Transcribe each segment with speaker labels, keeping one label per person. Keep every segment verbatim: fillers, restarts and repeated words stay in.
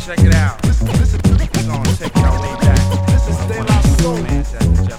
Speaker 1: check it out. Listen, listen, we're gonna take y'all way back. This is De La Soul. This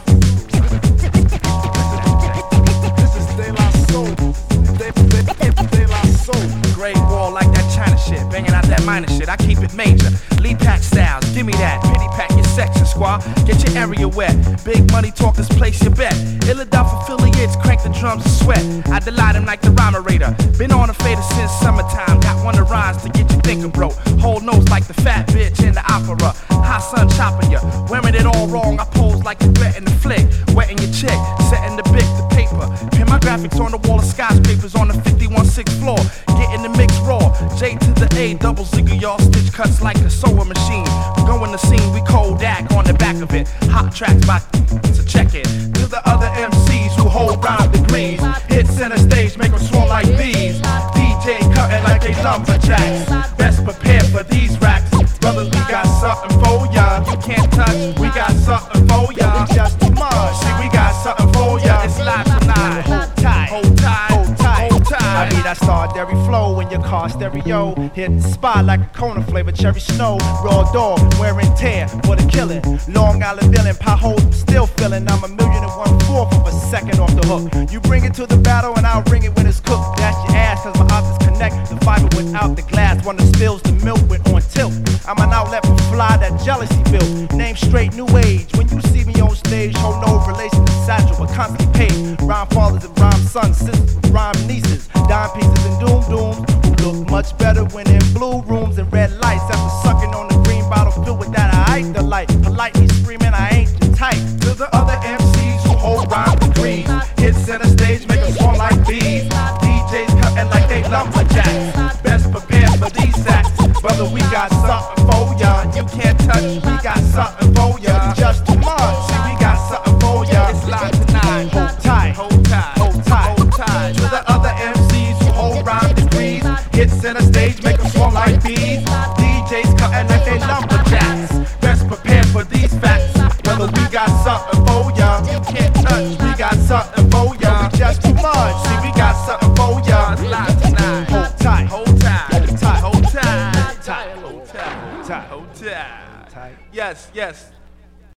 Speaker 1: is De La Soul. De, de, de La Soul. Great wall like that China shit, banging out that minor shit. I keep it major. Lee Pack styles, give me that. Pity pack your section, squad. Get your area wet. Big money talkers, place your bet. Philadelphia affiliates, crank the drums and sweat. I delight him like the rhymerator. Been on a fader since summertime. Got one of rhymes to get you thinking, bro. Whole nose like the fat bitch in the opera. Hot sun chopping ya. Wearing it all wrong. I pose like the threat in the flick. Wetting your chick, setting the bic, the paper. Pin my graphics on the wall of skyscrapers on the fifty-one sixth floor. Getting the mix raw. J to the A, double zigger, y'all stitch cuts like a sewing machine. Go in the scene, we Kodak on the back of it. Hot tracks by so check it. To the other M Cs who hold rhyme degrees. Hit center stage, make them swarm like bees. D J cutting like they lumberjacks. Best prepared for these racks. Brothers, we got something for ya. You can't touch, we got something for ya. It's just too much. See, we got something for ya. It's live tonight. Hold tight, hold tight, hold tight, hold tight. I need that starberry flow in your car stereo. Hit the spot like a Kona flavor cherry snow. Raw dog, wearing tear for the killing. Long Island villain, potholes I'm still feeling. I'm a million and one fourth of a second off the hook. You bring it to the battle and I'll bring it when it's cooked. Dash your ass cause my optics connect the fiber without the glass. One that spills the milk with on tilt. I'm an outlet for fly that jealousy built. Name straight new age. When you see me on stage, hold no relation to Satchel, but constantly paid. Rhyme fathers and rhyme sons, sisters with rhyme nieces. Dime pieces and doom dooms who look much better when in blue rooms and red lights. After sucking on the green bottle filled with that I ain't the light. Politely screaming I ain't your type. To the other M Cs who hold rhyme degrees. Hit center stage, make them swarm like bees. D Js cutting like they lumberjacks. Best prepared for these sacks. Brother, we got something for ya. You can't touch, we got something for ya. Just too much, see, we got something for ya. It's live tonight. Hold tight, hold tight, hold tight, hold tight. To the other M Cs who hold rhyme degrees. Hit center stage, make them swarm like bees. D Js cutting like they lumberjacks. Best prepared for these facts. Brother, we got something for ya. You can't touch, we got something for ya. We just too much, see, we got something for ya. It's live tonight. Hold tight, hold tight, hold tight, hold tight. Tight, hold tight, hold tight, hold tight. Yes, yes.